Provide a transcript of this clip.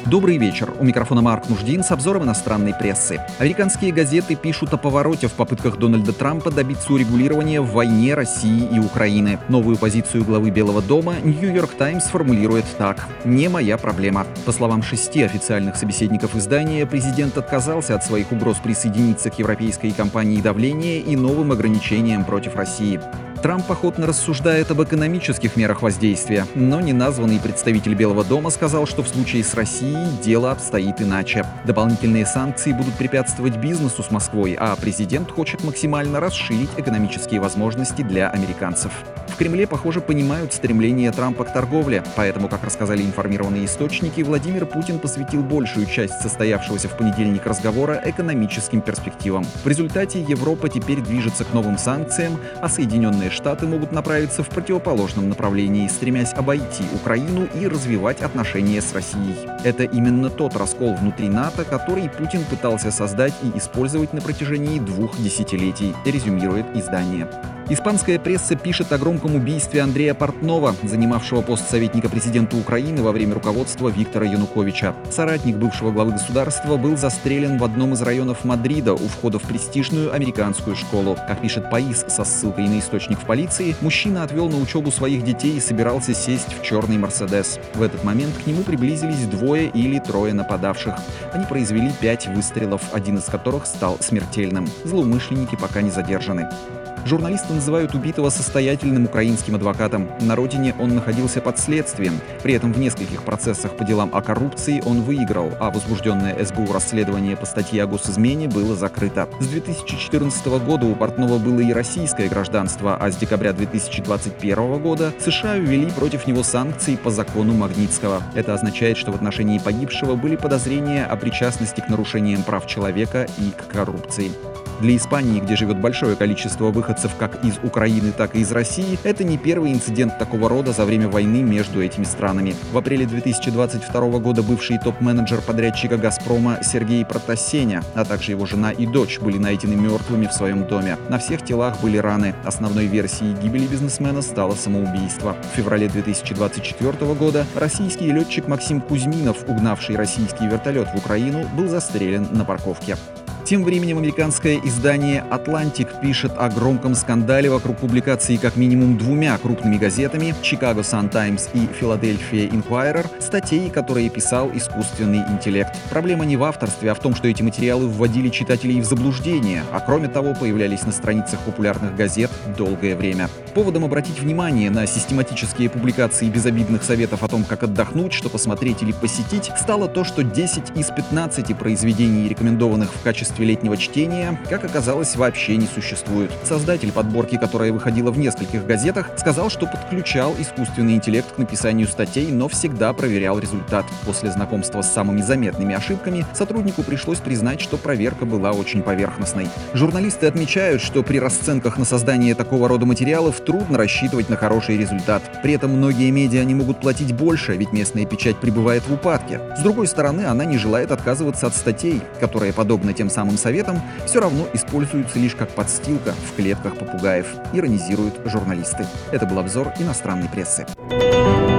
Добрый вечер. У микрофона Марк Нуждин с обзором иностранной прессы. Американские газеты пишут о повороте в попытках Дональда Трампа добиться урегулирования в войне России и Украины. Новую позицию главы Белого дома Нью-Йорк Таймс формулирует так: «Не моя проблема». По словам 6 официальных собеседников издания, президент отказался от своих угроз присоединиться к европейской кампании давления и новым ограничениям против России. Трамп охотно рассуждает об экономических мерах воздействия, но неназванный представитель Белого дома сказал, что в случае с Россией дело обстоит иначе. Дополнительные санкции будут препятствовать бизнесу с Москвой, а президент хочет максимально расширить экономические возможности для американцев. В Кремле, похоже, понимают стремление Трампа к торговле, поэтому, как рассказали информированные источники, Владимир Путин посвятил большую часть состоявшегося в понедельник разговора экономическим перспективам. В результате Европа теперь движется к новым санкциям, а Соединенные Штаты могут направиться в противоположном направлении, стремясь обойти Украину и развивать отношения с Россией. Это именно тот раскол внутри НАТО, который Путин пытался создать и использовать на протяжении 2 десятилетий, резюмирует издание. Испанская пресса пишет о громком убийстве Андрея Портнова, занимавшего пост советника президента Украины во время руководства Виктора Януковича. Соратник бывшего главы государства был застрелен в одном из районов Мадрида у входа в престижную американскую школу. Как пишет ПАИС со ссылкой на источник в полиции, мужчина отвел на учебу своих детей и собирался сесть в черный «Мерседес». В этот момент к нему приблизились 2 или 3 нападавших. Они произвели 5 выстрелов, один из которых стал смертельным. Злоумышленники пока не задержаны. Журналисты называют убитого состоятельным украинским адвокатом. На родине он находился под следствием. При этом в нескольких процессах по делам о коррупции он выиграл, а возбужденное СБУ расследование по статье о госизмене было закрыто. С 2014 года у Портнова было и российское гражданство, а с декабря 2021 года США ввели против него санкции по закону Магнитского. Это означает, что в отношении погибшего были подозрения о причастности к нарушениям прав человека и к коррупции. Для Испании, где живет большое количество выходцев как из Украины, так и из России, это не первый инцидент такого рода за время войны между этими странами. В апреле 2022 года бывший топ-менеджер подрядчика «Газпрома» Сергей Протасеня, а также его жена и дочь были найдены мертвыми в своем доме. На всех телах были раны. Основной версией гибели бизнесмена стало самоубийство. В феврале 2024 года российский летчик Максим Кузьминов, угнавший российский вертолет в Украину, был застрелен на парковке. Тем временем американское издание «Атлантик» пишет о громком скандале вокруг публикации как минимум 2 крупными газетами «Chicago Sun-Times» и «Philadelphia Inquirer» статей, которые писал искусственный интеллект. Проблема не в авторстве, а в том, что эти материалы вводили читателей в заблуждение, а кроме того появлялись на страницах популярных газет долгое время. Поводом обратить внимание на систематические публикации безобидных советов о том, как отдохнуть, что посмотреть или посетить, стало то, что 10 из 15 произведений, рекомендованных в качестве летнего чтения, как оказалось, вообще не существует. Создатель подборки, которая выходила в нескольких газетах, сказал, что подключал искусственный интеллект к написанию статей, но всегда проверял результат. После знакомства с самыми заметными ошибками сотруднику пришлось признать, что проверка была очень поверхностной. Журналисты отмечают, что при расценках на создание такого рода материалов трудно рассчитывать на хороший результат. При этом многие медиа не могут платить больше, ведь местная печать пребывает в упадке. С другой стороны, она не желает отказываться от статей, которые, подобно тем самым советам, все равно используются лишь как подстилка в клетках попугаев, иронизируют журналисты. Это был обзор иностранной прессы.